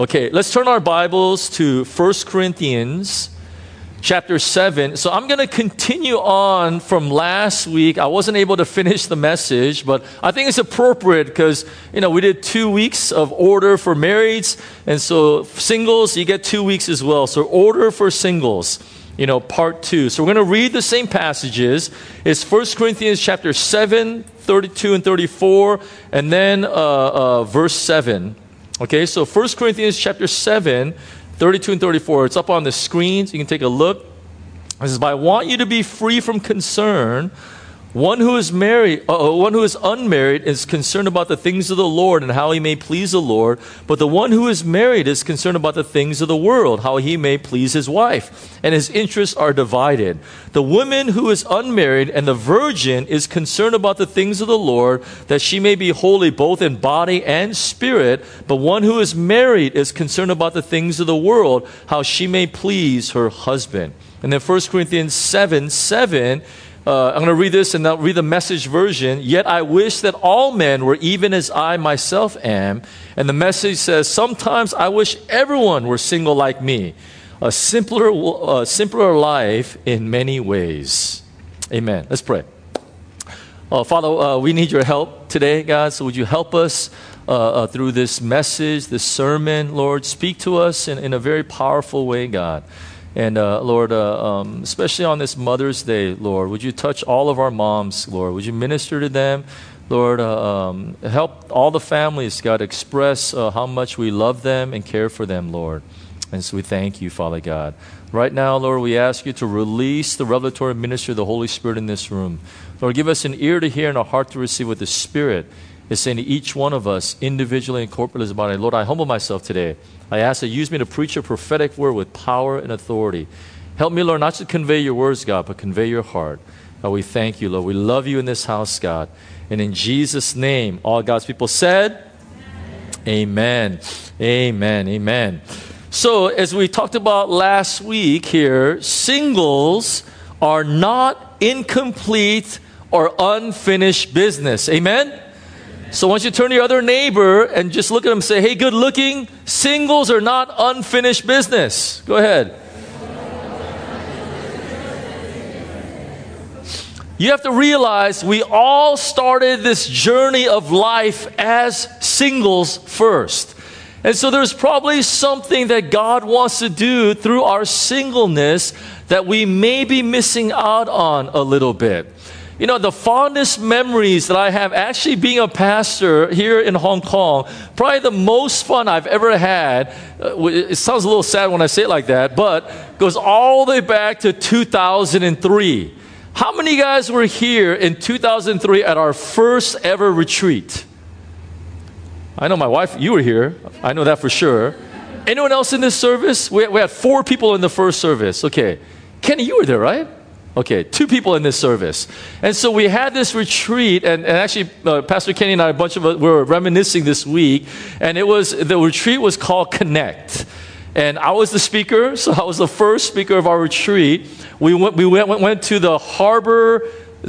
Okay, let's turn our Bibles to 1 Corinthians chapter 7. So I'm going to continue on from last week. I wasn't able to finish the message, but I think it's appropriate because, we did 2 weeks of order for marrieds. And so singles, you get 2 weeks as well. So order for singles, part 2. So we're going to read the same passages. It's 1 Corinthians chapter 7, 32 and 34, and then verse 7. Okay, so 1 Corinthians chapter 7, 32 and 34. It's up on the screens. You can take a look. It says, "But I want you to be free from concern. One who is unmarried is concerned about the things of the Lord and how he may please the Lord. But the one who is married is concerned about the things of the world, how he may please his wife. And his interests are divided. The woman who is unmarried and the virgin is concerned about the things of the Lord, that she may be holy both in body and spirit. But one who is married is concerned about the things of the world, how she may please her husband." And then 1 Corinthians 7:7. I'm going to read this and I'll read the Message version. "Yet I wish that all men were even as I myself am." And the Message says, "Sometimes I wish everyone were single like me. A simpler life in many ways." Amen. Let's pray. Father, we need your help today, God. So would you help us through this message, this sermon, Lord? Speak to us in a very powerful way, God. And Lord, especially on this Mother's Day, Lord, would you touch all of our moms, Lord? Would you minister to them? Lord, help all the families, God, express how much we love them and care for them, Lord. And so we thank you, Father God. Right now, Lord, we ask you to release the revelatory ministry of the Holy Spirit in this room. Lord, give us an ear to hear and a heart to receive what the Spirit is saying to each one of us, individually and corporately as a body. Lord, I humble myself today. I ask that you use me to preach a prophetic word with power and authority. Help me, Lord, not to convey your words, God, but convey your heart. God, we thank you, Lord. We love you in this house, God. And in Jesus' name, all God's people said, Amen. Amen. Amen. So, as we talked about last week here, singles are not incomplete or unfinished business. Amen? So once you turn to your other neighbor and just look at them and say, "Hey, good looking, singles are not unfinished business." Go ahead. You have to realize we all started this journey of life as singles first. And so there's probably something that God wants to do through our singleness that we may be missing out on a little bit. The fondest memories that I have actually being a pastor here in Hong Kong, probably the most fun I've ever had, it sounds a little sad when I say it like that, but goes all the way back to 2003. How many guys were here in 2003 at our first ever retreat? I know my wife, you were here. I know that for sure. Anyone else in this service? We had 4 people in the first service. Okay. Kenny, you were there, right? Okay, 2 people in this service. And so we had this retreat, and actually Pastor Kenny and I, a bunch of us, were reminiscing this week, and the retreat was called Connect. And I was the speaker, so I was the first speaker of our retreat. We went to the Harbor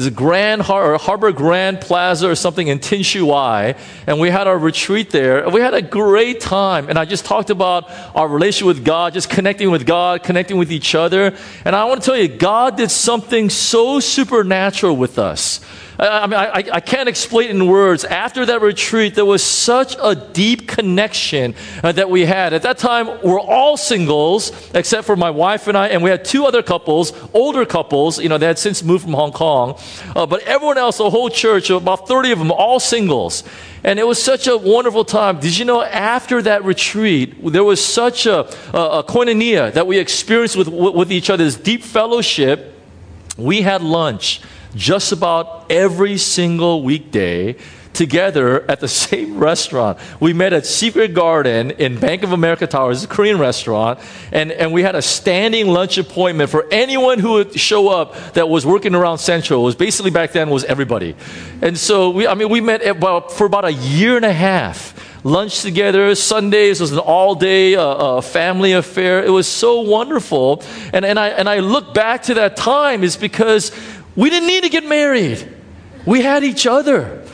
Grand Plaza or something in Tin Shui Wai, and we had our retreat there. We had a great time, and I just talked about our relationship with God, just connecting with God, connecting with each other. And I want to tell you, God did something so supernatural with us. I can't explain it in words. After that retreat, there was such a deep connection that we had. At that time, we're all singles, except for my wife and I, and we had 2 other couples, older couples, they had since moved from Hong Kong. But everyone else, the whole church, about 30 of them, all singles. And it was such a wonderful time. Did you know after that retreat, there was such a koinonia that we experienced with each other, this deep fellowship. We had lunch just about every single weekday together at the same restaurant. We met at Secret Garden in Bank of America Tower. It's a Korean restaurant. And we had a standing lunch appointment for anyone who would show up that was working around Central. It was basically back then was everybody. And so we met for about a year and a half. Lunch together, Sundays was an all-day family affair. It was so wonderful. And I look back to that time is because we didn't need to get married. We had each other.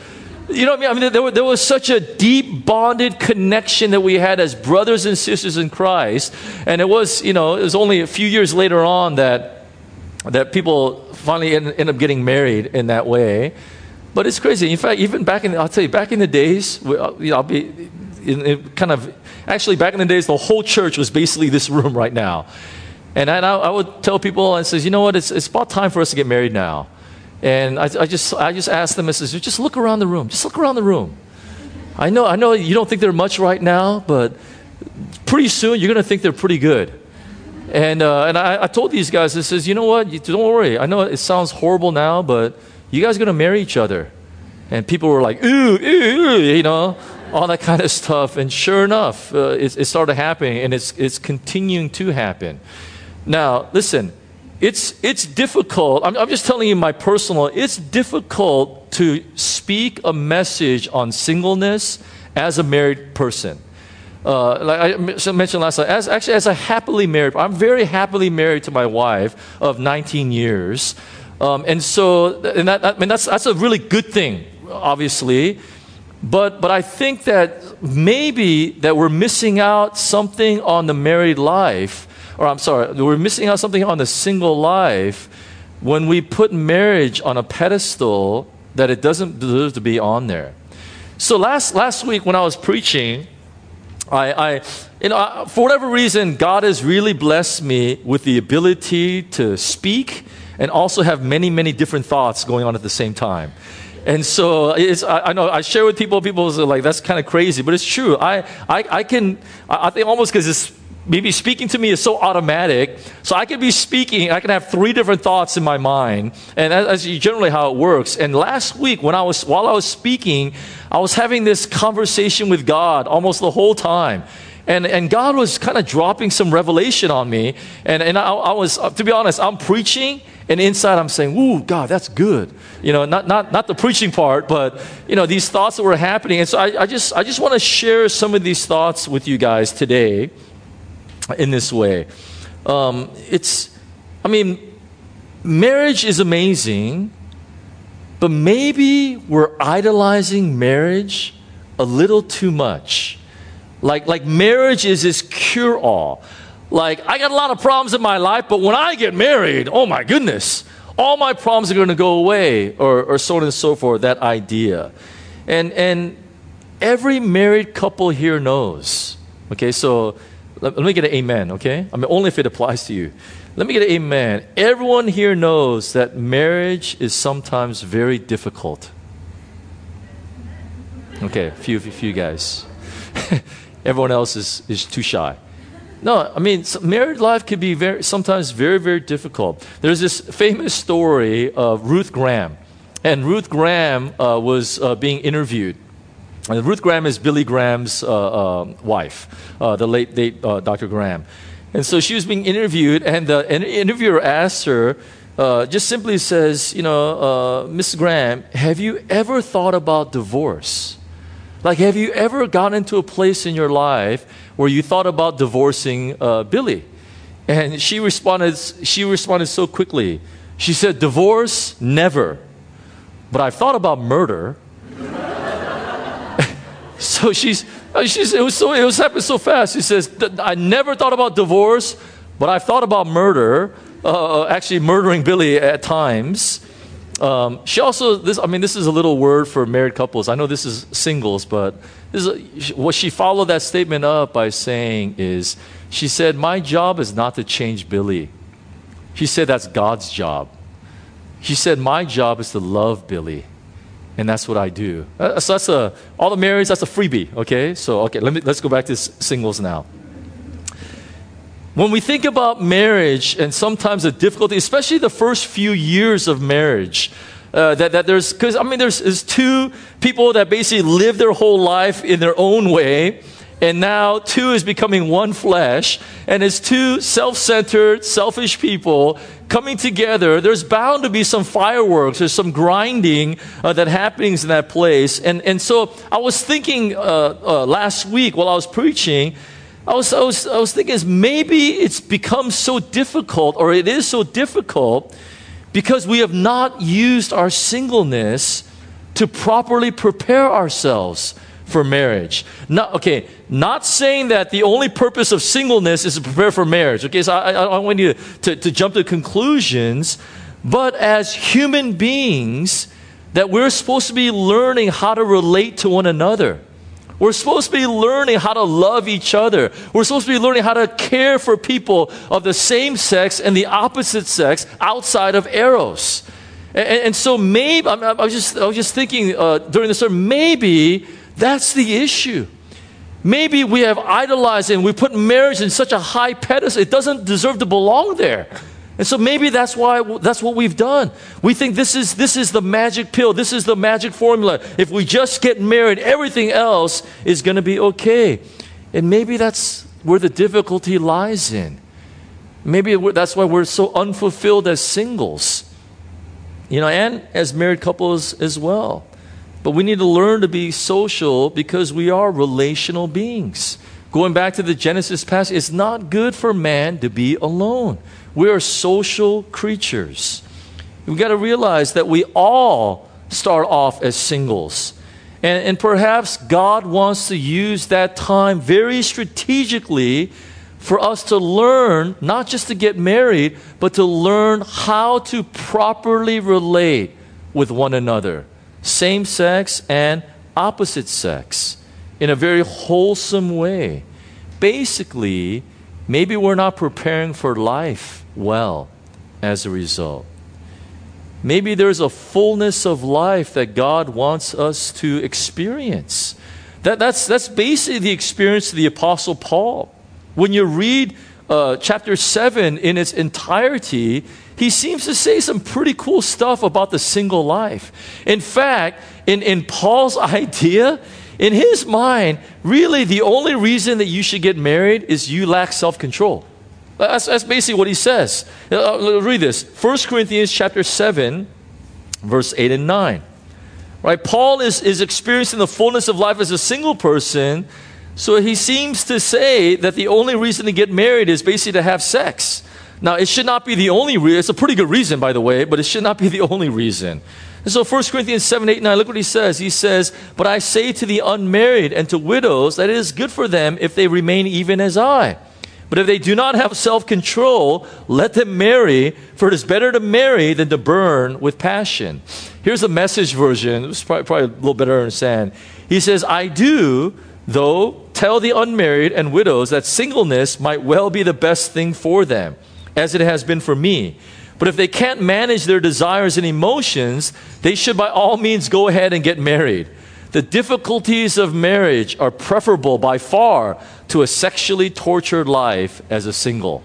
You know what I mean? There was such a deep bonded connection that we had as brothers and sisters in Christ. And it was only a few years later on that people finally end up getting married in that way. But it's crazy. In fact, even back in the days, I'll be actually back in the days, the whole church was basically this room right now. And I would tell people, I says, you know what, it's about time for us to get married now. And I just asked them, I says, just look around the room. Just look around the room. I know you don't think they're much right now, but pretty soon you're going to think they're pretty good. And I told these guys, I says, you know what, don't worry. I know it sounds horrible now, but you guys are going to marry each other. And people were like, ooh, all that kind of stuff. And sure enough, it started happening, and it's continuing to happen. Now, listen. It's difficult. I'm just telling you my personal. It's difficult to speak a message on singleness as a married person. Like I mentioned last night, as a happily married, I'm very happily married to my wife of 19 years, that's a really good thing, obviously. But I think that maybe that we're missing out something on the married life. Or I'm sorry, we're missing out something on the single life when we put marriage on a pedestal that it doesn't deserve to be on there. So last week when I was preaching, I for whatever reason, God has really blessed me with the ability to speak and also have many, many different thoughts going on at the same time. And so I know I share with people are like, that's kind of crazy, but it's true. I think almost because it's maybe speaking to me is so automatic. So I can be speaking, I can have 3 different thoughts in my mind. And that's generally how it works. And last week, while I was speaking, I was having this conversation with God almost the whole time. And God was kind of dropping some revelation on me. And I was, to be honest, I'm preaching, and inside I'm saying, ooh, God, that's good. Not the preaching part, but, these thoughts that were happening. And so I just want to share some of these thoughts with you guys today. In this way, marriage is amazing, but maybe we're idolizing marriage a little too much. Like marriage is this cure-all. Like, I got a lot of problems in my life, but when I get married, oh my goodness, all my problems are going to go away, or so on and so forth, that idea. And every married couple here knows, okay, so let me get an amen, okay? Only if it applies to you. Let me get an amen. Everyone here knows that marriage is sometimes very difficult. Okay, a few guys. Everyone else is too shy. No, married life can be sometimes very, very difficult. There's this famous story of Ruth Graham. And Ruth Graham was being interviewed. And Ruth Graham is Billy Graham's wife, the late Dr. Graham. And so she was being interviewed, and the interviewer asked her, just simply says, Miss Graham, have you ever thought about divorce? Like, have you ever gotten into a place in your life where you thought about divorcing Billy? And she responded so quickly. She said, divorce, never. But I've thought about murder. So it was happening so fast. She says, I never thought about divorce, but I've thought about murder, actually murdering Billy at times. She also, this is a little word for married couples. I know this is singles, but what she followed that statement up by saying is, she said, my job is not to change Billy. She said, that's God's job. She said, my job is to love Billy. And that's what I do. So that's all the marrieds, that's a freebie, okay? So, let's go back to singles now. When we think about marriage and sometimes the difficulty, especially the first few years of marriage, there's 2 people that basically live their whole life in their own way, and now 2 is becoming one flesh, and it's 2 self-centered, selfish people coming together. There's bound to be some fireworks. There's some grinding that happens in that place. And so I was thinking last week while I was preaching, I was thinking maybe it's become so difficult, or it is so difficult, because we have not used our singleness to properly prepare ourselves for marriage. Not saying that the only purpose of singleness is to prepare for marriage. Okay, so I don't want you to jump to conclusions, but as human beings, that we're supposed to be learning how to relate to one another. We're supposed to be learning how to love each other. We're supposed to be learning how to care for people of the same sex and the opposite sex outside of Eros. And so maybe, I was just thinking during the sermon, maybe that's the issue. Maybe we have idolized and we put marriage in such a high pedestal, it doesn't deserve to belong there. And so maybe that's what we've done. We think this is the magic pill. This is the magic formula. If we just get married, everything else is going to be okay. And maybe that's where the difficulty lies in. Maybe that's why we're so unfulfilled as singles. And as married couples as well. But we need to learn to be social because we are relational beings. Going back to the Genesis passage, it's not good for man to be alone. We are social creatures. We've got to realize that we all start off as singles. And perhaps God wants to use that time very strategically for us to learn, not just to get married, but to learn how to properly relate with one another, same sex and opposite sex, in a very wholesome way. Basically, maybe we're not preparing for life well as a result. Maybe there's a fullness of life that God wants us to experience. That's basically the experience of the Apostle Paul. When you read chapter 7 in its entirety, he seems to say some pretty cool stuff about the single life. In fact, in Paul's idea, in his mind, really the only reason that you should get married is you lack self-control. That's basically what he says. Read this. 1 Corinthians chapter 7, verse 8 and 9. Right? Paul is experiencing the fullness of life as a single person, so he seems to say that the only reason to get married is basically to have sex. Now, it should not be the only reason. It's a pretty good reason, by the way, but it should not be the only reason. And so 1 Corinthians 7, 8, 9, look what he says. He says, "But I say to the unmarried and to widows that it is good for them if they remain even as I. But if they do not have self-control, let them marry, for it is better to marry than to burn with passion." Here's the Message version. It's probably a little better to understand. He says, "I do, though, tell the unmarried and widows that singleness might well be the best thing for them, as it has been for me. But if they can't manage their desires and emotions, they should by all means go ahead and get married. The difficulties of marriage are preferable by far to a sexually tortured life as a single."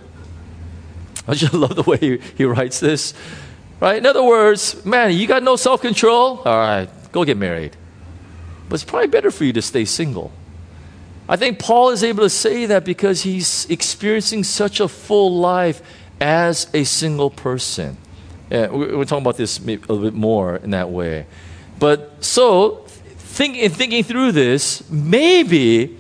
I just love the way he writes this. Right? In other words, man, you got no self-control? All right, go get married. But it's probably better for you to stay single. I think Paul is able to say that because he's experiencing such a full life as a single person. We're talking about this maybe a little bit more in that way. But so, thinking through this, maybe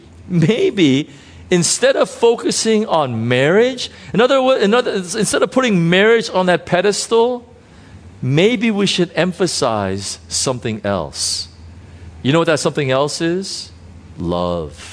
instead of focusing on marriage, instead of putting marriage on that pedestal, maybe we should emphasize something else. You know what that something else is? Love.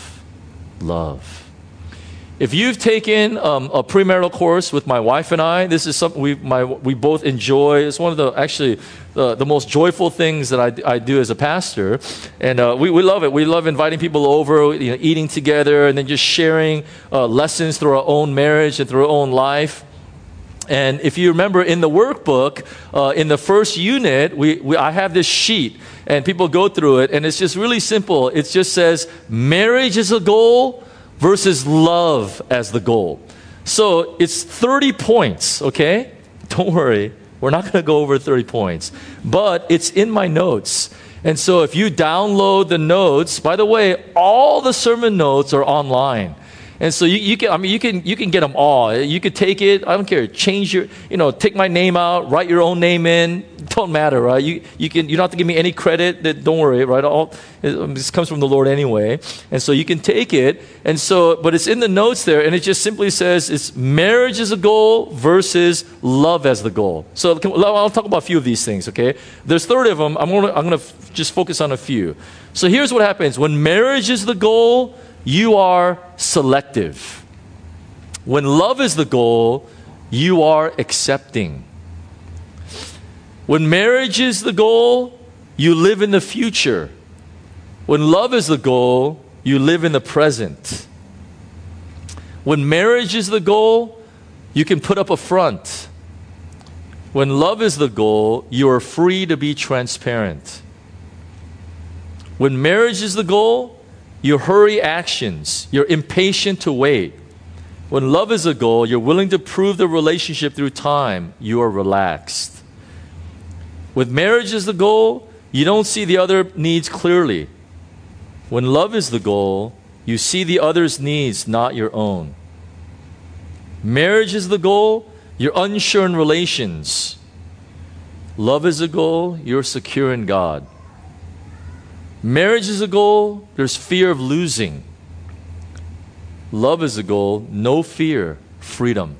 If you've taken a premarital course with my wife and I, this is something we both enjoy. It's one of the most joyful things that I do as a pastor, and we love it. We love inviting people over, eating together, and then just sharing lessons through our own marriage and through our own life. And if you remember in the workbook, in the first unit, I have this sheet, and people go through it, and it's just really simple. It just says marriage is a goal versus love as the goal. So it's 30 points, okay? Don't worry. We're not going to go over 30 points. But it's in my notes. And so if you download the notes, by the way, all the sermon notes are online. And so you can get them all. You could take it. I don't care. Change take my name out, write your own name in. Don't matter, right? You don't have to give me any credit. Don't worry, right? This comes from the Lord anyway. And so you can take it. And so, but it's in the notes there, and it just simply says it's marriage as a goal versus love as the goal. So I'll talk about a few of these things, okay? There's 30 of them. I'm gonna just focus on a few. So here's what happens. When marriage is the goal, you are selective. When love is the goal, you are accepting. When marriage is the goal, you live in the future. When love is the goal, you live in the present. When marriage is the goal, you can put up a front. When love is the goal, you are free to be transparent. When marriage is the goal, you hurry actions. You're impatient to wait. When love is a goal, you're willing to prove the relationship through time. You are relaxed. With marriage as the goal, you don't see the other needs clearly. When love is the goal, you see the other's needs, not your own. Marriage is the goal, you're unsure in relations. Love is the goal, you're secure in God. Marriage is a goal, there's fear of losing. Love is a goal, no fear, freedom.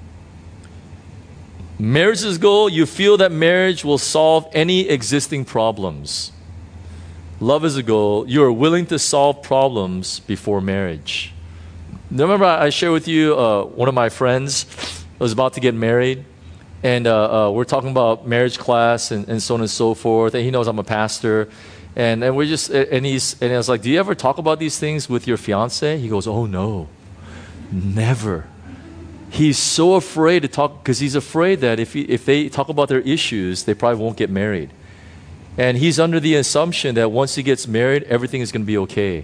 Marriage is a goal, you feel that marriage will solve any existing problems. Love is a goal, you are willing to solve problems before marriage. Remember I shared with you one of my friends was about to get married, and we're talking about marriage class and so on and so forth, and he knows I'm a pastor. And I was like, do you ever talk about these things with your fiance? He goes, oh no, never. He's so afraid to talk because he's afraid that if they talk about their issues, they probably won't get married. And he's under the assumption that once he gets married, everything is going to be okay.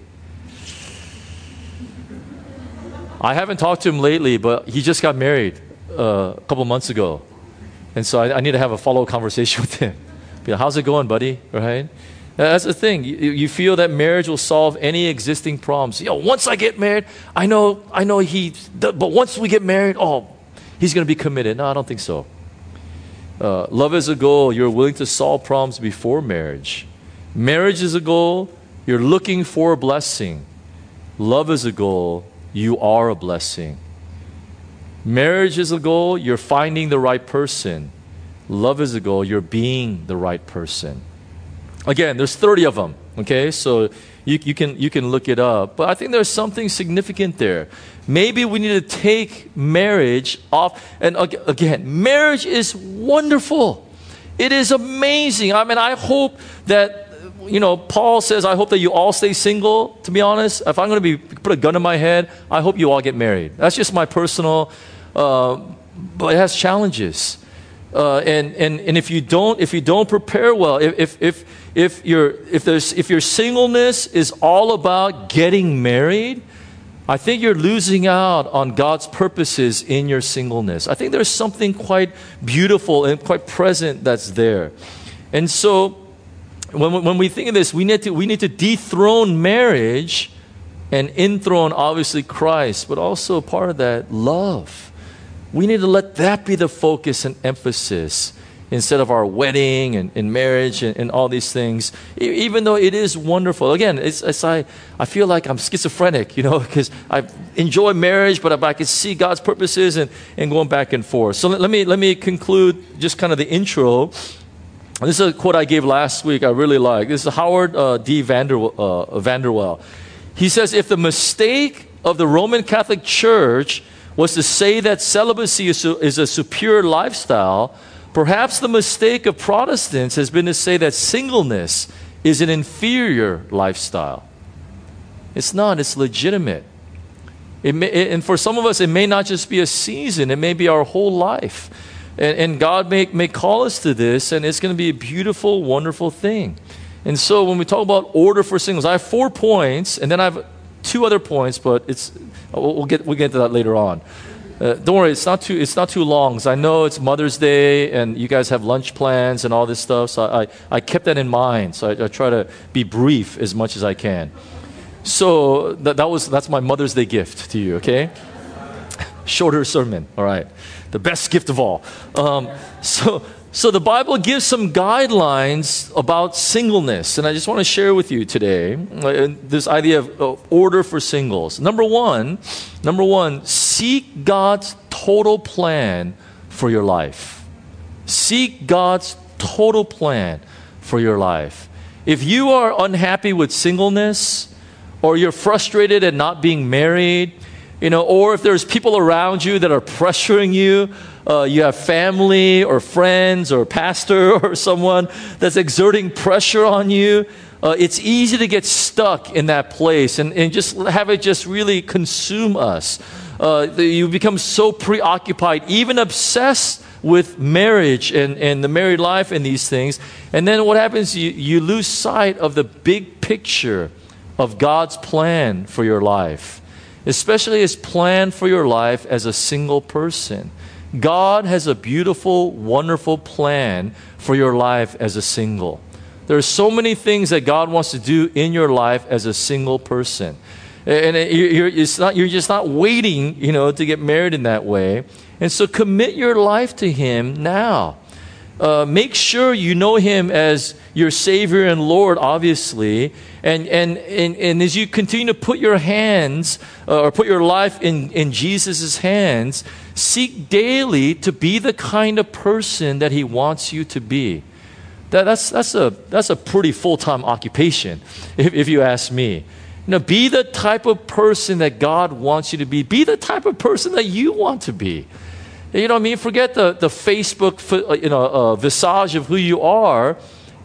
I haven't talked to him lately, but he just got married a couple months ago. And so I need to have a follow-up conversation with him. How's it going, buddy? Right? That's the thing. You feel that marriage will solve any existing problems. Once I get married, I know but once we get married, he's going to be committed. No, I don't think so. Love is a goal. You're willing to solve problems before marriage. Marriage is a goal. You're looking for a blessing. Love is a goal. You are a blessing. Marriage is a goal. You're finding the right person. Love is a goal. You're being the right person. Again, there's 30 of them, okay? So you can look it up. But I think there's something significant there. Maybe we need to take marriage off. And again, marriage is wonderful. It is amazing. I mean, I hope that, Paul says, I hope that you all stay single, to be honest. If I'm going to put a gun in my head, I hope you all get married. That's just my personal, but it has challenges. And if you don't prepare well, if your singleness is all about getting married, I think you're losing out on God's purposes in your singleness. I think there's something quite beautiful and quite present that's there. And so when we think of this, we need to dethrone marriage and enthrone obviously Christ, but also part of that, love. We need to let that be the focus and emphasis instead of our wedding and marriage and all these things, even though it is wonderful. Again, I feel like I'm schizophrenic, because I enjoy marriage, but I can see God's purposes and going back and forth. So let me conclude just kind of the intro. This is a quote I gave last week I really like. This is Howard D. Vanderwell. He says, if the mistake of the Roman Catholic Church was to say that celibacy is a superior lifestyle, perhaps the mistake of Protestants has been to say that singleness is an inferior lifestyle. It's not, it's legitimate. And for some of us, it may not just be a season, it may be our whole life. And God may call us to this, and it's going to be a beautiful, wonderful thing. And so when we talk about order for singles, I have 4 points, and then I have 2 other points, but we'll get into that later on. Don't worry, it's not too long. I know it's Mother's Day, and you guys have lunch plans and all this stuff. So I kept that in mind. So I try to be brief as much as I can. So that's my Mother's Day gift to you, okay? Shorter sermon, all right. The best gift of all. So the Bible gives some guidelines about singleness, and I just want to share with you today this idea of order for singles. Number one, seek God's total plan for your life. Seek God's total plan for your life. If you are unhappy with singleness, or you're frustrated at not being married, or if there's people around you that are pressuring you, you have family or friends or pastor or someone that's exerting pressure on you, it's easy to get stuck in that place and just have it just really consume us. You become so preoccupied, even obsessed with marriage and the married life and these things. And then what happens, you lose sight of the big picture of God's plan for your life, especially His plan for your life as a single person. God has a beautiful, wonderful plan for your life as a single. There are so many things that God wants to do in your life as a single person. And you're just not waiting, to get married in that way. And so commit your life to Him now. Make sure you know Him as your Savior and Lord, obviously. And as you continue to put your hands or put your life in Jesus' hands, seek daily to be the kind of person that He wants you to be. That's a pretty full-time occupation, if you ask me. Be the type of person that God wants you to be. Be the type of person that you want to be. You know what I mean? Forget the Facebook visage of who you are.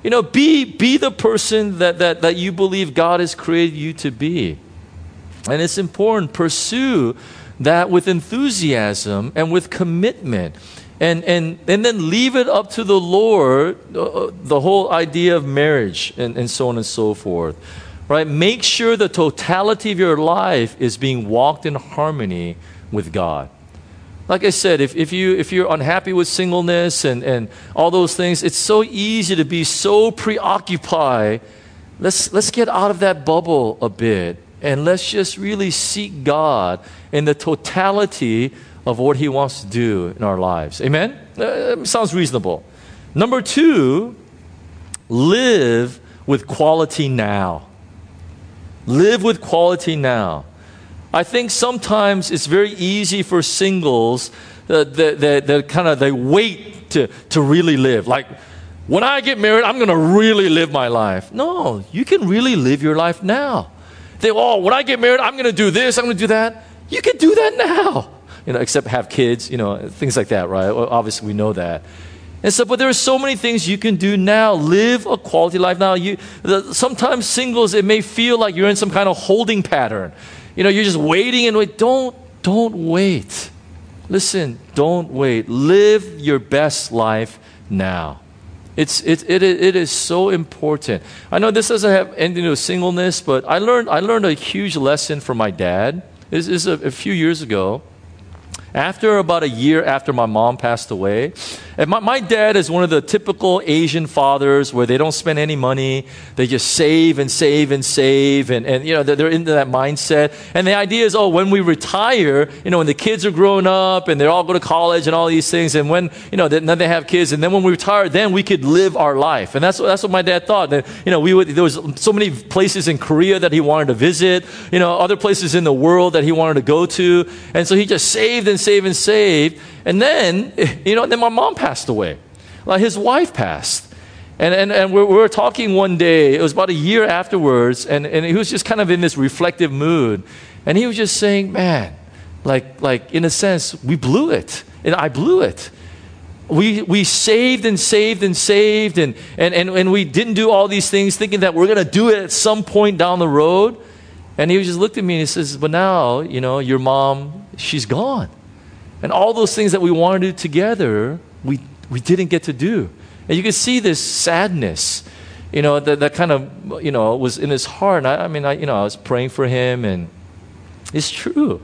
Be the person that you believe God has created you to be. And it's important. Pursue that with enthusiasm and with commitment. And then leave it up to the Lord, the whole idea of marriage and so on and so forth. Right? Make sure the totality of your life is being walked in harmony with God. Like I said, if you're unhappy with singleness and all those things, it's so easy to be so preoccupied. Let's get out of that bubble a bit and let's just really seek God in the totality of what He wants to do in our lives. Amen? Sounds reasonable. Number 2, live with quality now. Live with quality now. I think sometimes it's very easy for singles that they wait to really live. Like, when I get married, I'm going to really live my life. No, you can really live your life now. When I get married, I'm going to do this, I'm going to do that. You can do that now. Except have kids, things like that, right? Well, obviously, we know that. And so, but there are so many things you can do now. Live a quality life now. Sometimes singles, it may feel like you're in some kind of holding pattern. You're just waiting and wait. Don't wait. Listen, don't wait. Live your best life now. It is so important. I know this doesn't have anything to do with singleness, but I learned a huge lesson from my dad. This is a few years ago. After about a year after my mom passed away, and my dad is one of the typical Asian fathers where they don't spend any money. They just save and save and save. And they're into that mindset. And the idea is, when we retire, when the kids are grown up and they all go to college and all these things, and when, then they have kids, and then when we retire, then we could live our life. And that's what my dad thought. That, there was so many places in Korea that he wanted to visit, other places in the world that he wanted to go to. And so he just saved and saved and saved. And then, then my mom passed away. Like, his wife passed. And we were talking one day, it was about a year afterwards, and he was just kind of in this reflective mood. And he was just saying, man, like in a sense, we blew it. And I blew it. We saved and saved and saved, and we didn't do all these things thinking that we're going to do it at some point down the road. And he just looked at me and he says, but now, your mom, she's gone. And all those things that we wanted to do together, we didn't get to do. And you can see this sadness, that kind of, was in his heart. And I was praying for him, and it's true.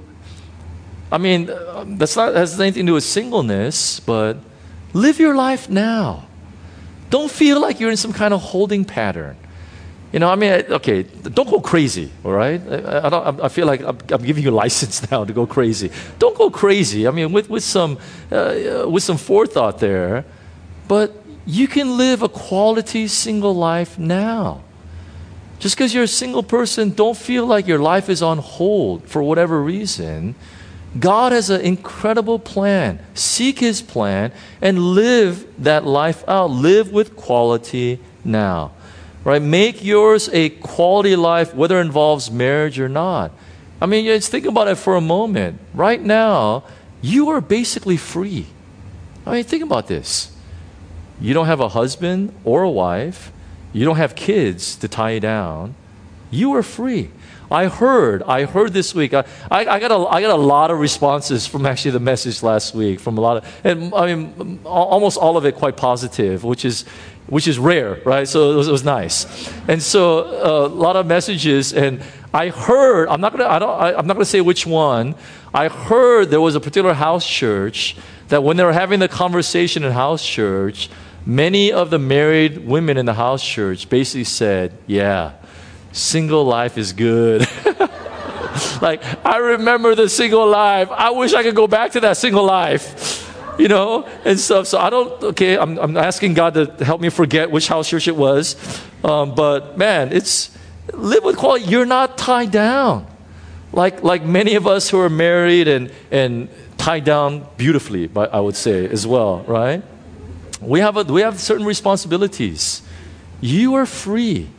That has anything to do with singleness, but live your life now. Don't feel like you're in some kind of holding pattern. Okay, don't go crazy, all right? I feel like I'm giving you a license now to go crazy. Don't go crazy. I mean, with some forethought there, but you can live a quality single life now. Just because you're a single person, don't feel like your life is on hold for whatever reason. God has an incredible plan. Seek His plan and live that life out. Live with quality now. Right? Make yours a quality life, whether it involves marriage or not. I mean, just think about it for a moment. Right now, you are basically free. I mean, think about this. You don't have a husband or a wife. You don't have kids to tie you down. You are free. I heard this week. I got a lot of responses from actually the message last week from a lot of, and I mean, almost all of it quite positive, which is rare, right? So it was nice. And so a lot of messages, and I heard, I'm not gonna say which one. I heard there was a particular house church that when they were having the conversation in house church, many of the married women in the house church basically said, yeah, single life is good. Like, I remember the single life. I wish I could go back to that single life. And stuff. So I'm asking God to help me forget which house church it was. But man, live with quality. You're not tied down. Like many of us who are married and tied down beautifully, I would say as well, right? We have certain responsibilities. You are free.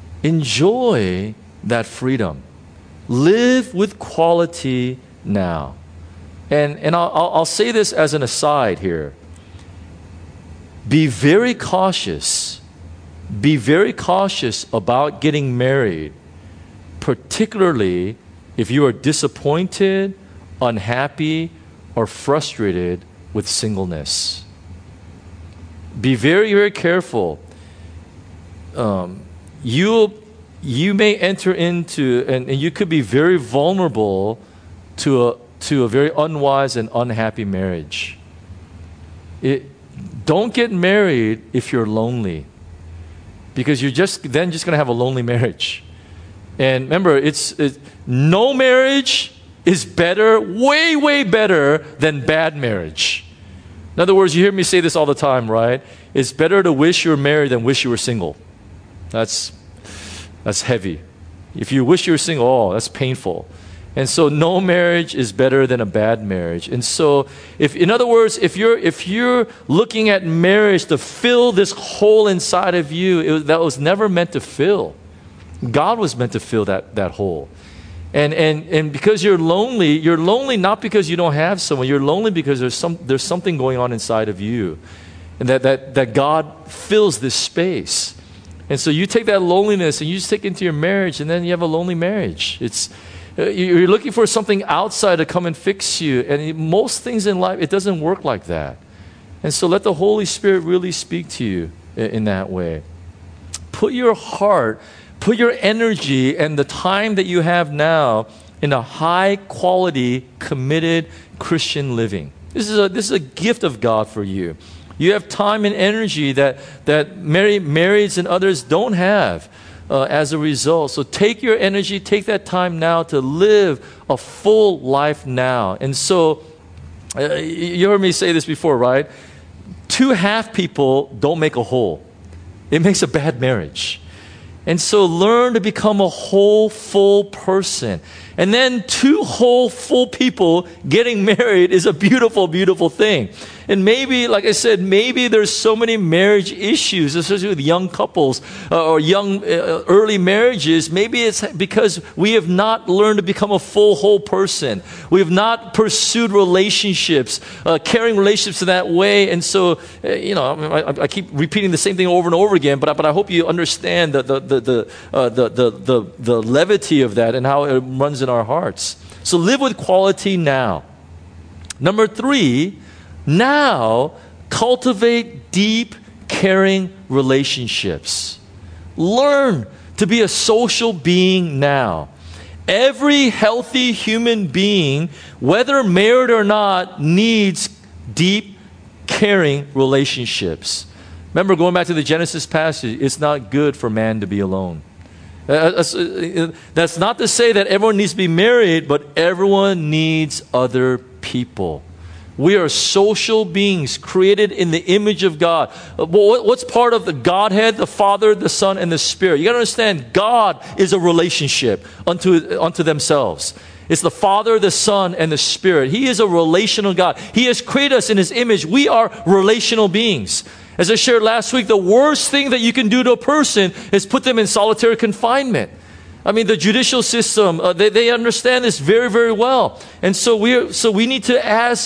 Enjoy that freedom. Live with quality now. And I'll say this as an aside here. Be very cautious. Be very cautious about getting married, particularly if you are disappointed, unhappy, or frustrated with singleness. Be very, very careful. You may enter into, and you could be very vulnerable to a very unwise and unhappy marriage. Don't get married if you're lonely, because you're then just going to have a lonely marriage. And remember, no marriage is better, way, way better than bad marriage. In other words, you hear me say this all the time, right? It's better to wish you were married than wish you were single. That's heavy. If you wish you were single, that's painful. And so no marriage is better than a bad marriage. And so in other words, if you're looking at marriage to fill this hole inside of you, that was never meant to fill. God was meant to fill that hole. And because you're lonely not because you don't have someone. You're lonely because there's something going on inside of you. And that God fills this space. And so you take that loneliness and you just take it into your marriage, and then you have a lonely marriage. You're looking for something outside to come and fix you. And most things in life, it doesn't work like that. And so let the Holy Spirit really speak to you in that way. Put your heart, put your energy and the time that you have now in a high quality, committed Christian living. This is a gift of God for you. You have time and energy that marrieds and others don't have as a result. So take your energy, take that time now to live a full life now. And so, you heard me say this before, right? 2 half people don't make a whole. It makes a bad marriage. And so learn to become a whole, full person. And then 2 whole, full people getting married is a beautiful, beautiful thing. And maybe, like I said, maybe there's so many marriage issues, especially with young couples or young early marriages. Maybe it's because we have not learned to become a full, whole person. We have not pursued relationships, caring relationships in that way. And so, I keep repeating the same thing over and over again. But I hope you understand the levity of that and how it runs in our hearts. So live with quality now. Number 3. Now, cultivate deep, caring relationships. Learn to be a social being now. Every healthy human being, whether married or not, needs deep, caring relationships. Remember, going back to the Genesis passage, it's not good for man to be alone. That's not to say that everyone needs to be married, but everyone needs other people. We are social beings created in the image of God. What's part of the Godhead, the Father, the Son, and the Spirit? You got to understand, God is a relationship unto themselves. It's the Father, the Son, and the Spirit. He is a relational God. He has created us in His image. We are relational beings. As I shared last week, the worst thing that you can do to a person is put them in solitary confinement. I mean, the judicial system, they understand this very, very well. And so we need to, as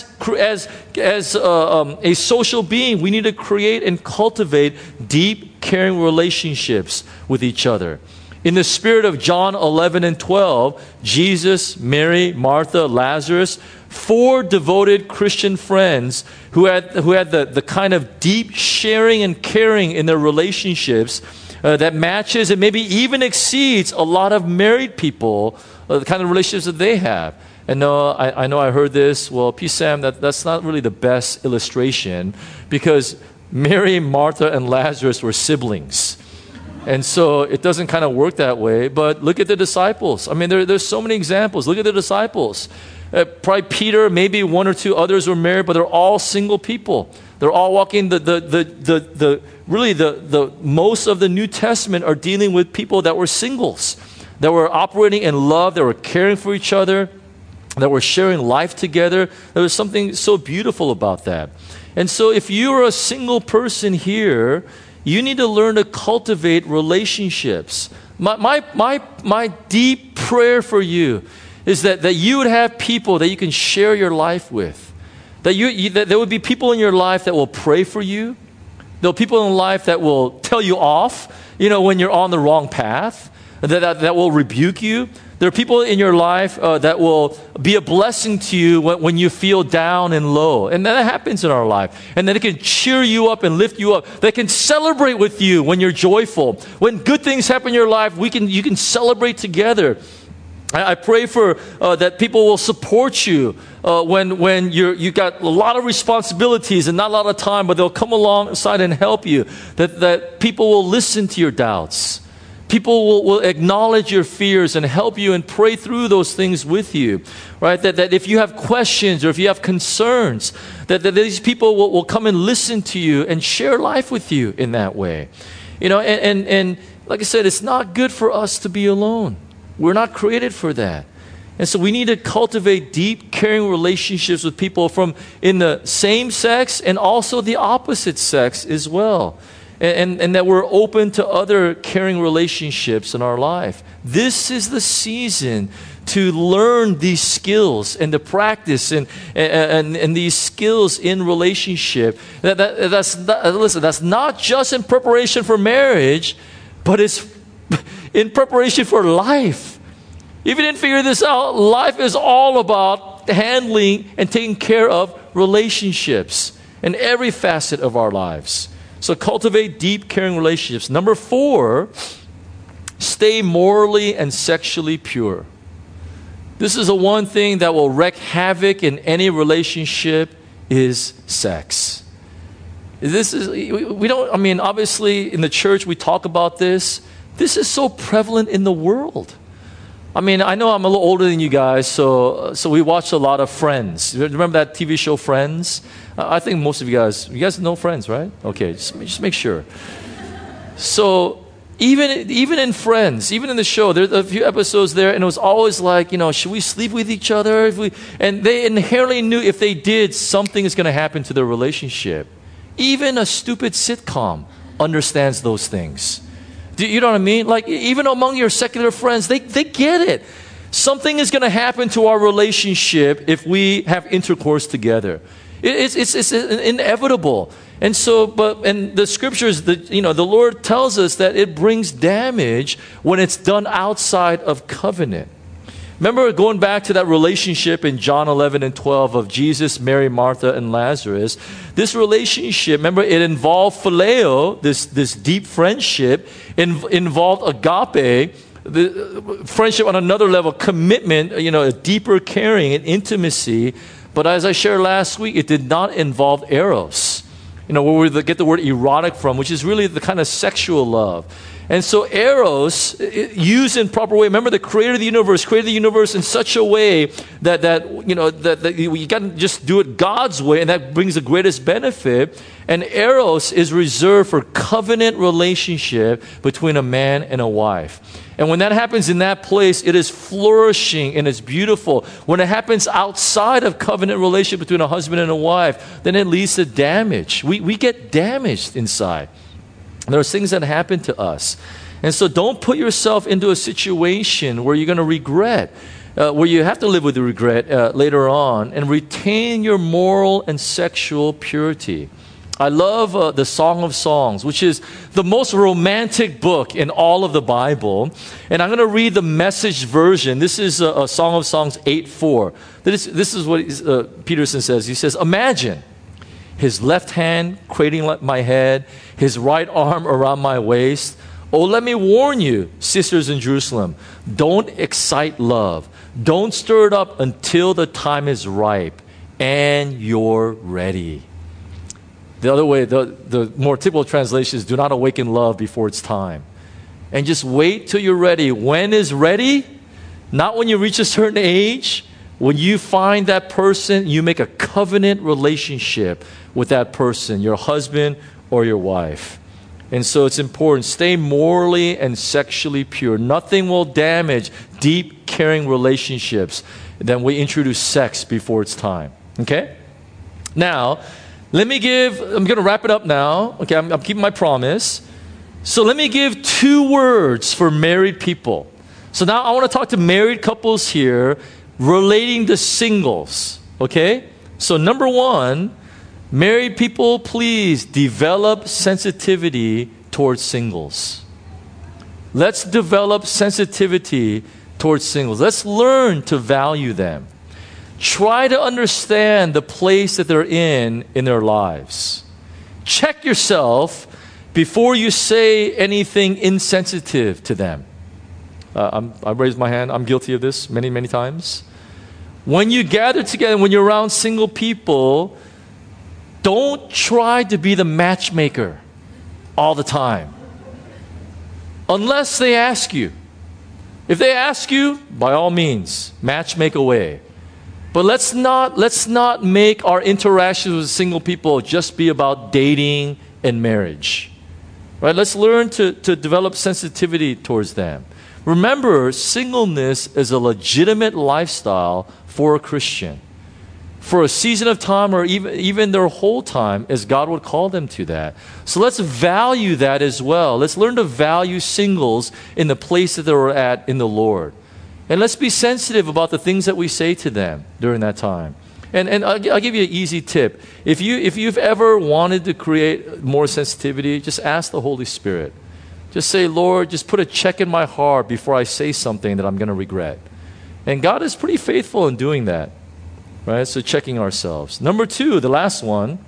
a social being, we need to create and cultivate deep, caring relationships with each other. In the spirit of John 11 and 12, Jesus, Mary, Martha, Lazarus, 4 devoted Christian friends who had the kind of deep sharing and caring in their relationships that matches and maybe even exceeds a lot of married people, the kind of relationships that they have. And I know I heard this. Well, P. Sam, that's not really the best illustration, because Mary, Martha, and Lazarus were siblings. And so it doesn't kind of work that way. But look at the disciples. I mean, there's so many examples. Look at the disciples. Probably Peter, maybe 1 or 2 others were married, but they're all single people. They're all walking the most of the New Testament are dealing with people that were singles, that were operating in love, that were caring for each other, that were sharing life together. There was something so beautiful about that. And so if you're a single person here, you need to learn to cultivate relationships. My deep prayer for you is that you would have people that you can share your life with. That there would be people in your life that will pray for you. There are people in life that will tell you off, when you're on the wrong path, that will rebuke you. There are people in your life that will be a blessing to you when you feel down and low. And that happens in our life. And then it can cheer you up and lift you up. They can celebrate with you when you're joyful. When good things happen in your life, you can celebrate together. I pray for that people will support you when you got a lot of responsibilities and not a lot of time, but they'll come alongside and help you. That people will listen to your doubts. People will acknowledge your fears and help you and pray through those things with you, right? That if you have questions or if you have concerns, that these people will come and listen to you and share life with you in that way. And like I said, it's not good for us to be alone. We're not created for that. And so we need to cultivate deep, caring relationships with people from in the same sex and also the opposite sex as well. And that we're open to other caring relationships in our life. This is the season to learn these skills and to practice and these skills in relationship. That's not just in preparation for marriage, but it's in preparation for life. If you didn't figure this out, life is all about handling and taking care of relationships in every facet of our lives. So cultivate deep, caring relationships. Number 4, stay morally and sexually pure. This is the one thing that will wreak havoc in any relationship is sex. Obviously in the church we talk about this. This is so prevalent in the world. I mean, I know I'm a little older than you guys, so we watched a lot of Friends. Remember that TV show Friends? I think most of you guys know Friends, right? Okay, just make sure. So even in Friends, even in the show, there's a few episodes there, and it was always like, should we sleep with each other? And they inherently knew if they did, something is going to happen to their relationship. Even a stupid sitcom understands those things. Do you know what I mean? Like, even among your secular friends, they get it. Something is going to happen to our relationship if we have intercourse together. It's inevitable. And so, and the scriptures, the Lord tells us that it brings damage when it's done outside of covenant. Remember going back to that relationship in John 11 and 12 of Jesus, Mary, Martha, and Lazarus. This relationship, remember, it involved phileo, this deep friendship, involved agape, the friendship on another level, commitment, a deeper caring and intimacy. But as I shared last week, it did not involve eros, where we get the word erotic from, which is really the kind of sexual love. And so eros, used in proper way. Remember, the creator of the universe created the universe in such a way that you got to just do it God's way, and that brings the greatest benefit. And eros is reserved for covenant relationship between a man and a wife. And when that happens in that place, it is flourishing and it's beautiful. When it happens outside of covenant relationship between a husband and a wife, then it leads to damage. We get damaged inside. There's things that happen to us. And so don't put yourself into a situation where you're going to regret, where you have to live with the regret later on, and retain your moral and sexual purity. I love the Song of Songs, which is the most romantic book in all of the Bible. And I'm going to read the Message version. This is a Song of Songs 8:4. This is what Peterson says. He says, imagine his left hand cradling my head, his right arm around my waist. Oh, let me warn you, sisters in Jerusalem, don't excite love. Don't stir it up until the time is ripe and you're ready. The other way, the more typical translation is, do not awaken love before it's time. And just wait till you're ready. When is ready? Not when you reach a certain age. When you find that person, you make a covenant relationship with that person, your husband or your wife. And so it's important. Stay morally and sexually pure. Nothing will damage deep, caring relationships than we introduce sex before it's time. Okay? Now, I'm going to wrap it up now. Okay, I'm keeping my promise. So let me give 2 words for married people. So now I want to talk to married couples here relating to singles. Okay? So number 1, married people, please develop sensitivity towards singles. Let's develop sensitivity towards singles. Let's learn to value them. Try to understand the place that they're in their lives. Check yourself before you say anything insensitive to them. I raised my hand. I'm guilty of this many, many times. When you gather together, when you're around single people, don't try to be the matchmaker all the time. Unless they ask you. If they ask you, by all means, matchmake away. But let's not make our interactions with single people just be about dating and marriage. Right? Let's learn to develop sensitivity towards them. Remember, singleness is a legitimate lifestyle for a Christian. For a season of time or even their whole time, as God would call them to that. So let's value that as well. Let's learn to value singles in the place that they're at in the Lord. And let's be sensitive about the things that we say to them during that time. And I'll give you an easy tip. If you've ever wanted to create more sensitivity, just ask the Holy Spirit. Just say, Lord, just put a check in my heart before I say something that I'm going to regret. And God is pretty faithful in doing that. Right? So checking ourselves. Number 2, the last one.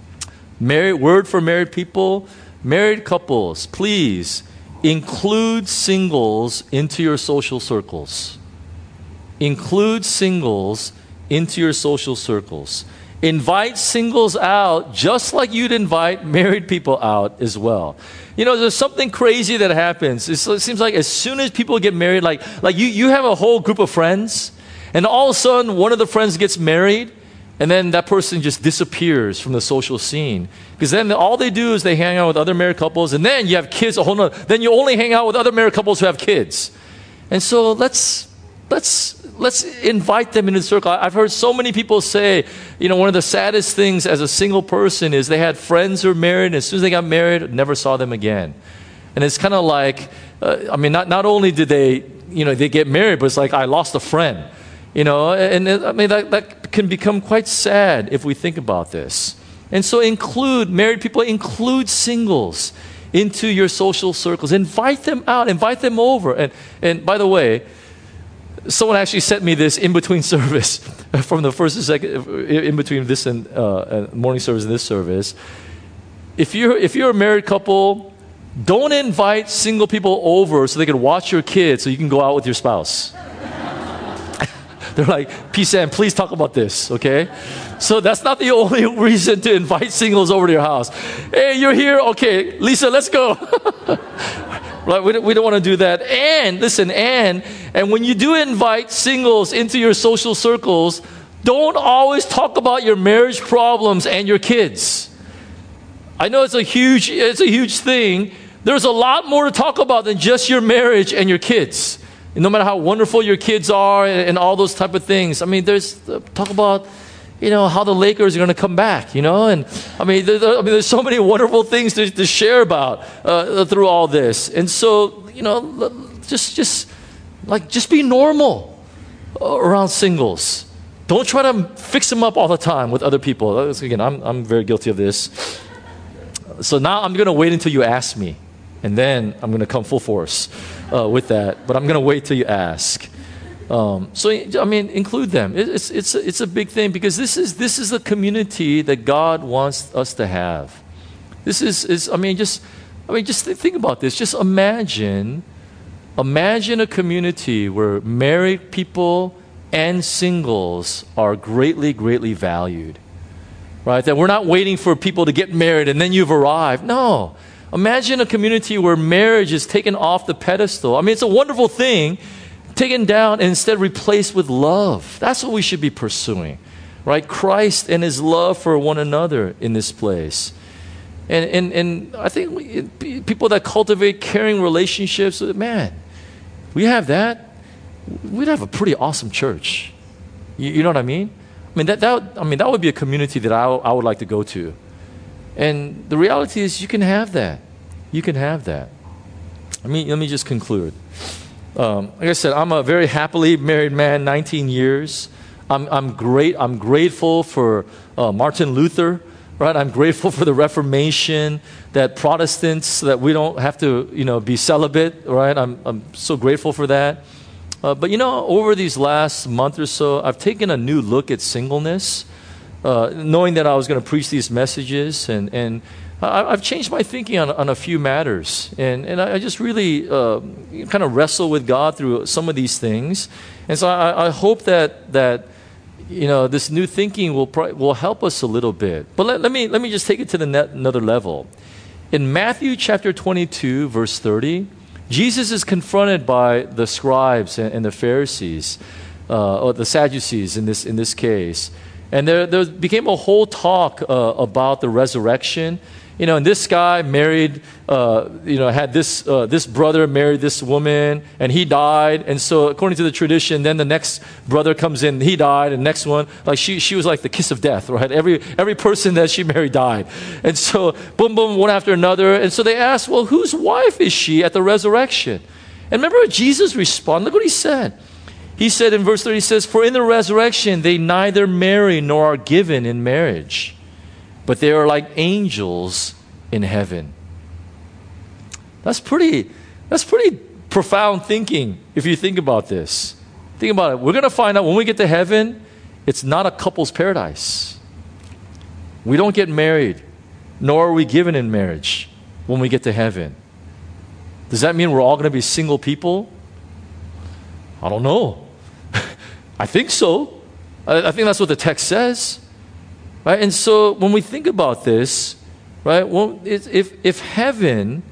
Word for married people. Married couples, please include singles into your social circles. Include singles into your social circles. Invite singles out just like you'd invite married people out as well. You know, there's something crazy that happens. It seems like as soon as people get married, like you have a whole group of friends, and all of a sudden one of the friends gets married, and then that person just disappears from the social scene. Because then all they do is they hang out with other married couples, and then you have kids, then you only hang out with other married couples who have kids. And so let's invite them into the circle. I've heard so many people say, you know, one of the saddest things as a single person is they had friends who were married, and as soon as they got married, never saw them again. And it's kind of like, not only did they get married, but it's like, I lost a friend. You know, and that can become quite sad if we think about this. And so married people, include singles into your social circles. Invite them out, invite them over. And by the way, someone actually sent me this in between service, from the first and second, in between this and morning service and this service. If you're a married couple, don't invite single people over so they can watch your kids so you can go out with your spouse. They're like, P-Sam, please talk about this, okay? So that's not the only reason to invite singles over to your house. Hey, you're here? Okay, Lisa, let's go. Right? We don't want to do that. And listen, and when you do invite singles into your social circles, don't always talk about your marriage problems and your kids. I know it's a huge thing. There's a lot more to talk about than just your marriage and your kids. And no matter how wonderful your kids are and all those type of things. I mean, talk about, how the Lakers are going to come back, and there's so many wonderful things to share about through all this. And so, just be normal around singles. Don't try to fix them up all the time with other people. Again, I'm very guilty of this. So now I'm going to wait until you ask me, and then I'm going to come full force with that. But I'm going to wait till you ask. Include them. It's a big thing because this is the community that God wants us to have. Just think about this. Just imagine a community where married people and singles are greatly, greatly valued. Right? That we're not waiting for people to get married and then you've arrived. No. Imagine a community where marriage is taken off the pedestal. It's a wonderful thing, taken down and instead replaced with love. That's what we should be pursuing. Right? Christ and his love for one another in this place. And I think people that cultivate caring relationships, man, we have that. We'd have a pretty awesome church. You know what I mean? That would be a community that I would like to go to. And the reality is you can have that. You can have that. Let me just conclude. Like I said, I'm a very happily married man, 19 years. I'm grateful for Martin Luther, right? I'm grateful for the Reformation, that Protestants, that we don't have to, be celibate, right? I'm so grateful for that. But over these last month or so, I've taken a new look at singleness, knowing that I was going to preach these messages, and I've changed my thinking on a few matters, and I just really kind of wrestle with God through some of these things, and so I hope that this new thinking will help us a little bit. But let me just take it to another level. In Matthew chapter 22, verse 30. Jesus is confronted by the scribes and the Pharisees, or the Sadducees in this case. And there became a whole talk about the resurrection. And this guy married, had this brother married this woman, and he died. And so according to the tradition, then the next brother comes in, he died, and next one, like she was like the kiss of death, right? Every person that she married died. And so boom, boom, one after another. And so they asked, well, whose wife is she at the resurrection? And remember what Jesus responded? Look what he said. He said in verse 30, he says, for in the resurrection they neither marry nor are given in marriage, but they are like angels in heaven. That's pretty profound thinking if you think about this. Think about it. We're going to find out when we get to heaven, it's not a couple's paradise. We don't get married, nor are we given in marriage when we get to heaven. Does that mean we're all going to be single people? I don't know. I think so. I think that's what the text says. Right? And so when we think about this, right, well, if heaven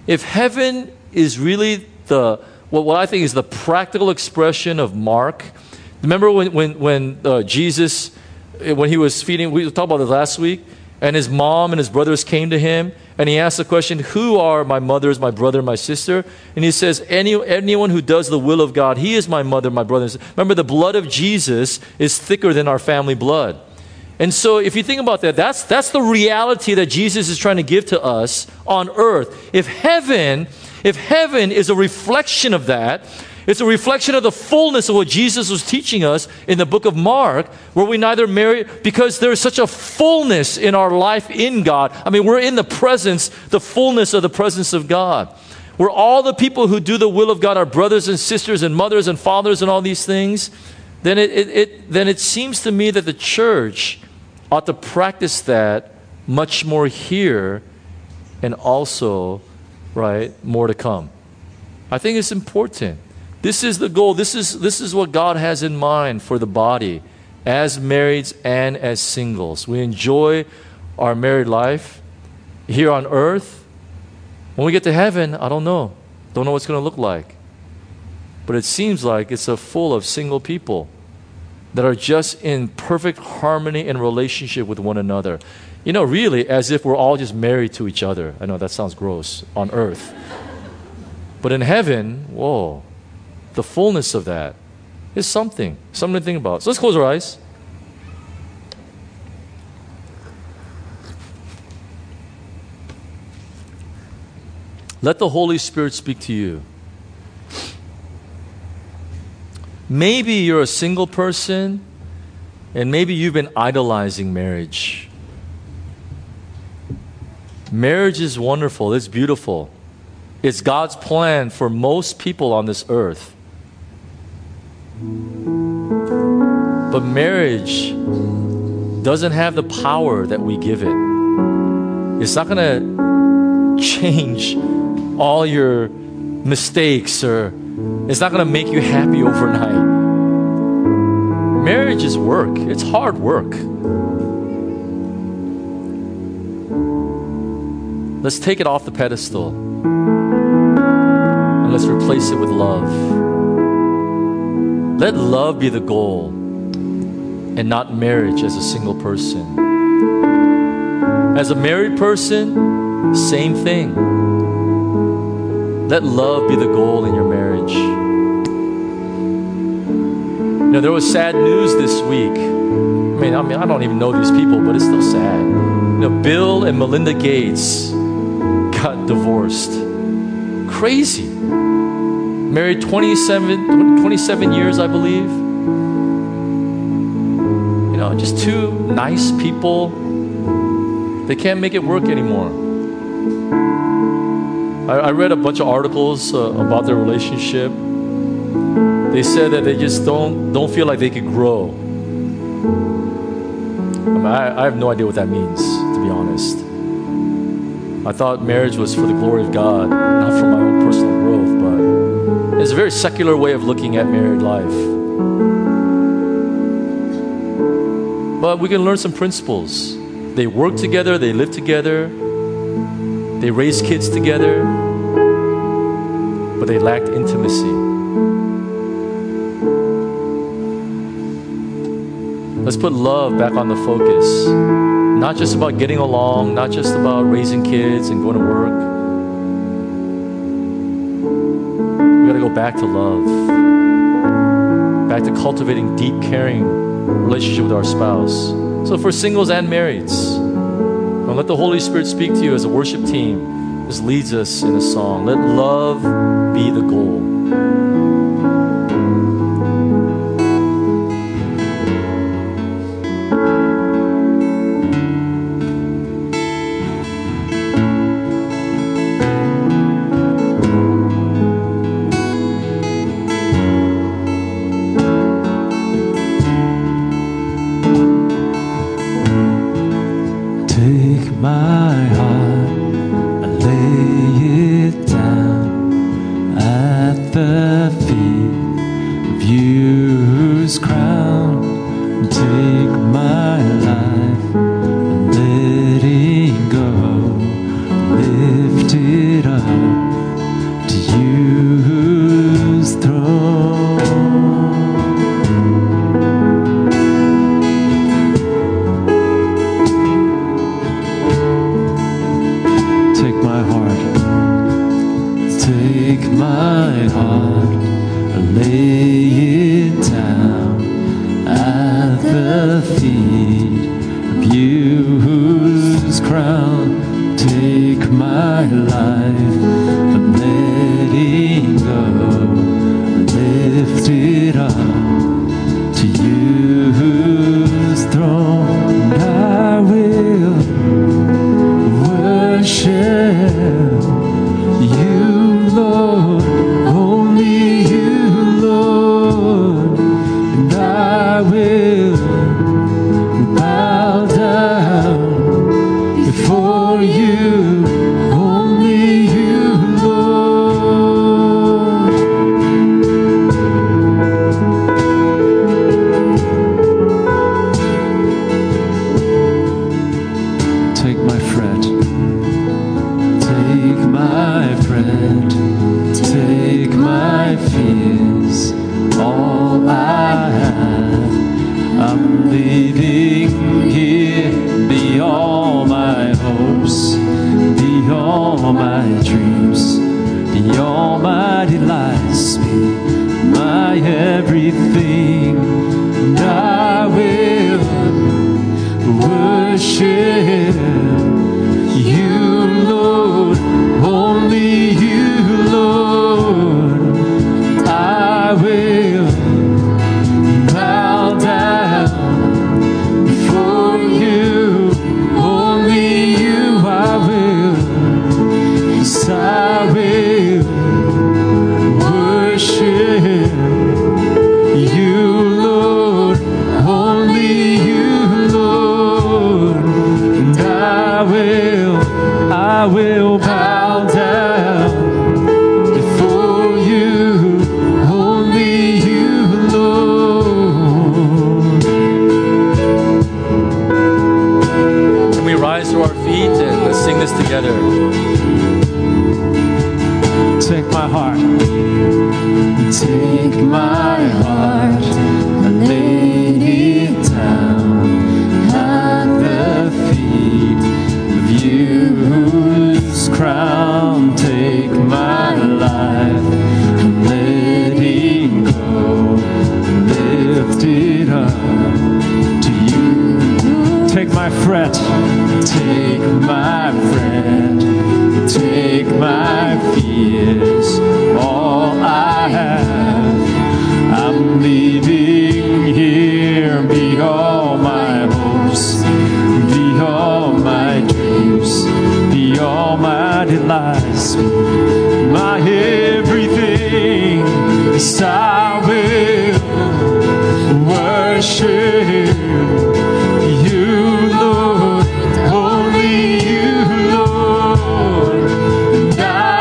is really what I think is the practical expression of Mark. Remember when Jesus, when he was feeding, we talked about this last week, and his mom and his brothers came to him, and he asked the question, who are my mothers, my brother, my sister? And he says, anyone who does the will of God, he is my mother, my brother. Remember, the blood of Jesus is thicker than our family blood. And so if you think about that, that's the reality that Jesus is trying to give to us on earth. If heaven is a reflection of that, it's a reflection of the fullness of what Jesus was teaching us in the book of Mark, where we neither marry, because there is such a fullness in our life in God. We're in the fullness of the presence of God. Where all the people who do the will of God are brothers and sisters and mothers and fathers and all these things, then it seems to me that the church ought to practice that much more here, and also, right, more to come. I think it's important. This is the goal. This is what God has in mind for the body, as marrieds and as singles. We enjoy our married life here on earth. When we get to heaven, I don't know. Don't know what it's going to look like. But it seems like it's full of single people that are just in perfect harmony and relationship with one another. You know, really, as if we're all just married to each other. I know that sounds gross on earth. But in heaven, whoa, the fullness of that is something to think about. So let's close our eyes. Let the Holy Spirit speak to you. Maybe you're a single person, and maybe you've been idolizing marriage. Marriage is wonderful. It's beautiful. It's God's plan for most people on this earth. But marriage doesn't have the power that we give it. It's not going to change all your mistakes, or it's not going to make you happy overnight. Marriage is work. It's hard work. Let's take it off the pedestal and let's replace it with love. Let love be the goal and not marriage as a single person. As a married person, same thing. Let love be the goal in your marriage. You know, there was sad news this week. I mean, I don't even know these people, but it's still sad. You know, Bill and Melinda Gates got divorced. Crazy. Married 27 years, I believe. You know, just two nice people. They can't make it work anymore. I read a bunch of articles about their relationship. They said that they just don't feel like they could grow. I have no idea what that means, to be honest. I thought marriage was for the glory of God, not for my own personal growth, but it's a very secular way of looking at married life. But we can learn some principles. They work together, they live together, they raise kids together, but they lacked intimacy. Let's put love back on the focus. Not just about getting along, not just about raising kids and going to work. We got to go back to love. Back to cultivating deep, caring relationship with our spouse. So for singles and marrieds, and let the Holy Spirit speak to you as a worship team just leads us in a song. Let love be the goal. For you, only living here. Be all my hopes, be all my dreams, be all my delights, be my everything. And I will worship you, Lord, only you, Lord. I will bow down before you, only you I will. Yes, I will worship you, Lord, only you, Lord. And I will bow down before you, only you, Lord. Can we rise to our feet and let's sing this together? Take my heart, take my heart, and lay it down at the feet of you whose crown. Take my life and let it go, lift it up to you. Take my fret, take my fret, take my fears, all I have. I'm leaving here. Be all my hopes, be all my dreams, be all my delights, my everything. Yes, I will worship you, Lord, only you, Lord. And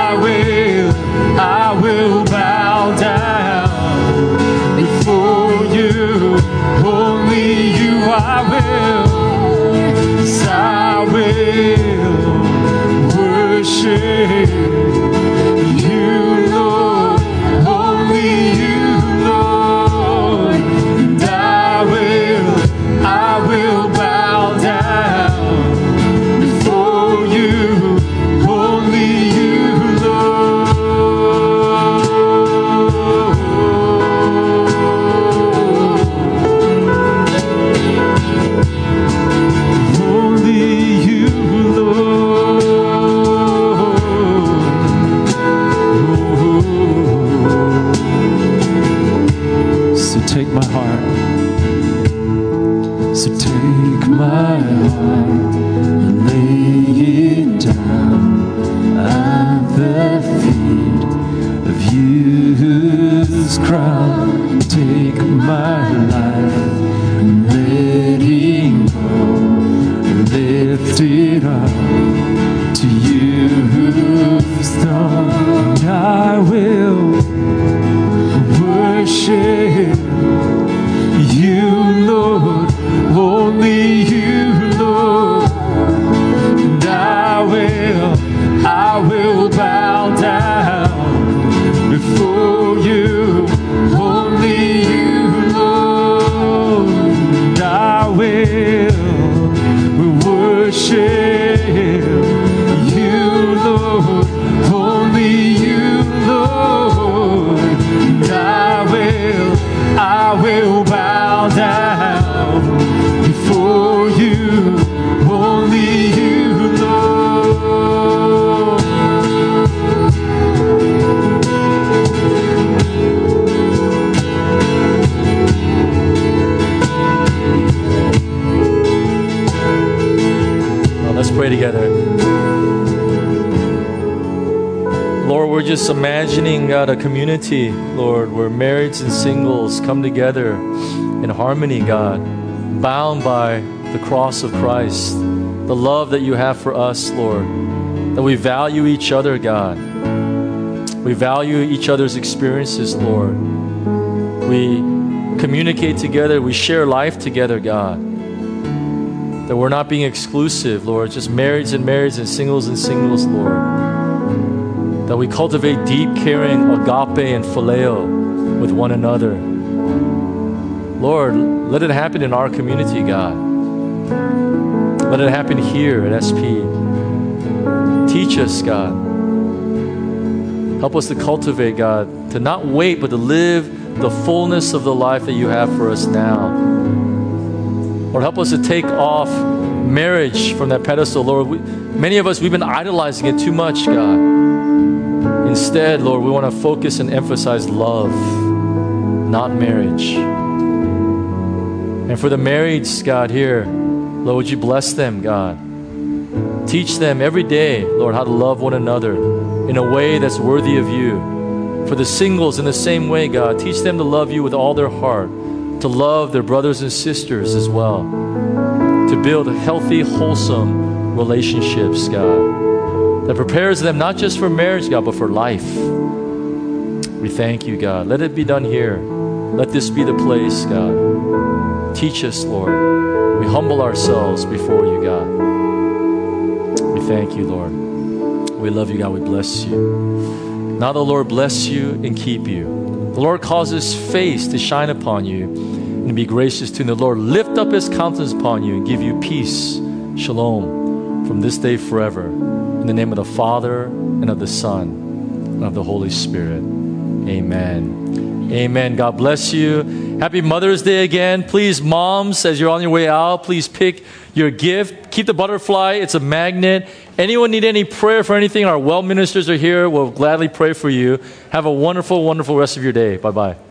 I will bow down before you, only you I will. Yes, I will worship you, Lord, only you, Lord. And I will bow down before you, only you, Lord. Only you, Lord. So take my heart. So take my heart and lay it down at the feet of you whose crown. Take my life and let it go, lift it up to you whose throne. And I will worship you, Lord, only you, Lord. And I will bow down before you, only you, Lord. And I will worship you, Lord, only you, Lord. And I will bow down before you, only you, Lord. Now let's pray together. Lord, we're just imagining, God, a community, Lord, where marrieds and singles come together in harmony, God, bound by the cross of Christ, the love that you have for us, Lord, that we value each other, God. We value each other's experiences, Lord. We communicate together, we share life together, God. That we're not being exclusive, Lord, just marrieds and singles, Lord. That we cultivate deep, caring agape and phileo with one another. Lord, let it happen in our community, God. Let it happen here at SP. Teach us, God. Help us to cultivate, God, to not wait, but to live the fullness of the life that you have for us now. Lord, help us to take off marriage from that pedestal. Lord, many of us, we've been idolizing it too much, God. Instead, Lord, we want to focus and emphasize love, not marriage. And for the marrieds, God, here, Lord, would you bless them, God? Teach them every day, Lord, how to love one another in a way that's worthy of you. For the singles, in the same way, God, teach them to love you with all their heart, to love their brothers and sisters as well, to build healthy, wholesome relationships, God, that prepares them not just for marriage, God, but for life. We thank you, God. Let it be done here. Let this be the place, God. Teach us, Lord. We humble ourselves before you, God. We thank you, Lord. We love you, God. We bless you. Now the Lord bless you and keep you. The Lord cause his face to shine upon you and be gracious to you. The Lord lift up his countenance upon you and give you peace, shalom, from this day forever. In the name of the Father, and of the Son, and of the Holy Spirit. Amen. Amen. God bless you. Happy Mother's Day again. Please, moms, as you're on your way out, please pick your gift. Keep the butterfly. It's a magnet. Anyone need any prayer for anything? Our well ministers are here. We'll gladly pray for you. Have a wonderful, wonderful rest of your day. Bye-bye.